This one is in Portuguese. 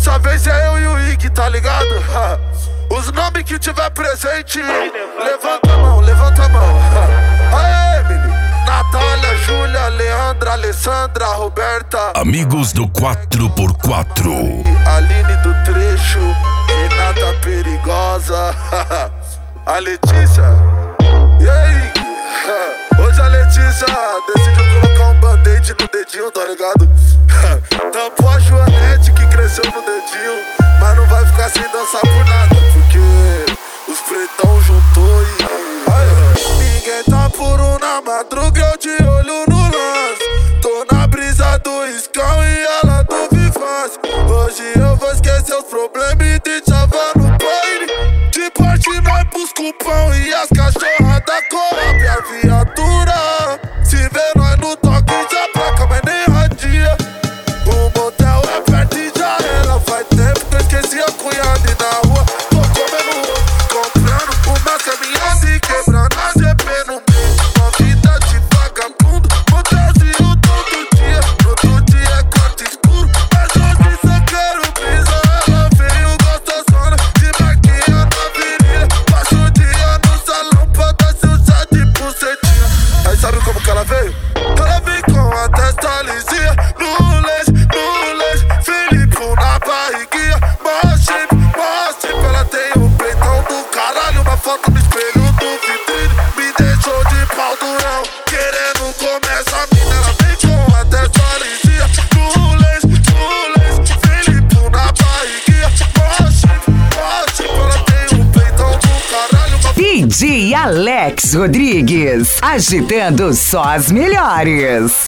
Dessa vez é eu e o Ig, tá ligado? Os nomes que tiver presente, levanta a mão, levanta a mão. Aê, Emily, Natália, Júlia, Leandra, Alessandra, Roberta, amigos do 4x4, Aline do Trecho, Renata Perigosa, a Letícia. E aí? Hoje a Letícia decidiu colocar um band-aid no dedinho, tá ligado? Tampou a Joanete que cresceu no dedinho, mas não vai ficar sem dançar por nada, porque os pretão juntou e... Ninguém tá puro na madruga, eu de olho no lance. Tô na brisa do Escão e ela do Vivaz. Hoje eu vou esquecer os problemas e te chavar no baile. De parte nós busca o pão e as cachorras da Coab. A viatura se vê nós no toque já placa, mas nem radia. O motel é perto e já era. Faz tempo que eu esqueci a cunhada e na rua tô comendo ovo, comprando uma caminhada e quebrando a GP no meio. Uma vida de vagabundo, motelzinho todo dia. Todo dia é quarto escuro, mas hoje só quero brisa. Ela veio gostosona, de maquinha na virilha. Passa o dia no salão pra dar seu chá de bucetinha. Aí sabe como que ela veio? Ela vem com a testa lisinha, no leite, Felipe na barriguinha. Mostre, ela tem o peitão do caralho. Uma foto no espelho do vitrine me deixou de pau durão, querendo comer essa mina. Ela vem com a testa lisinha, no leite, Felipe na barriguinha. Mostre, ela tem o peitão do caralho. DJ Alex Rodrigues, agitando só as melhores.